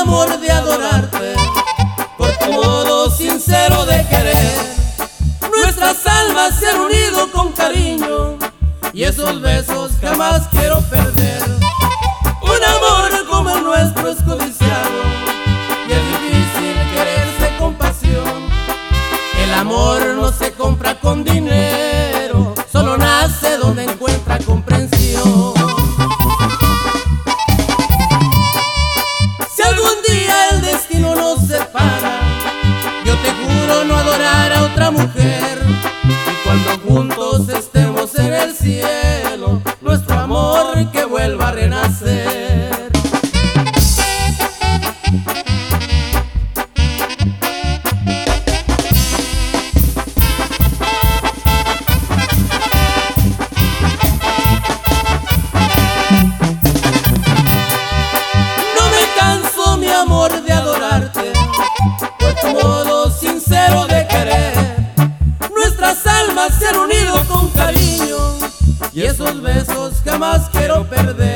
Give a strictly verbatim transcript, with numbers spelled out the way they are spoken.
amor de adorarte, por tu modo sincero de querer. Nuestras almas se han unido con cariño y esos besos jamás quiero perder. Un amor como el nuestro es codiciado y es difícil quererse con pasión. El amor no se compra con dinero, solo nace donde encuentra comprensión. Si algún día el destino nos separa, yo te juro no adorar a otra mujer. Y cuando juntos estemos en el cielo, nuestro amor que vuelva a renacer. Amor de adorarte, por tu modo sincero de querer. Nuestras almas se han unido con cariño y esos besos jamás quiero perder.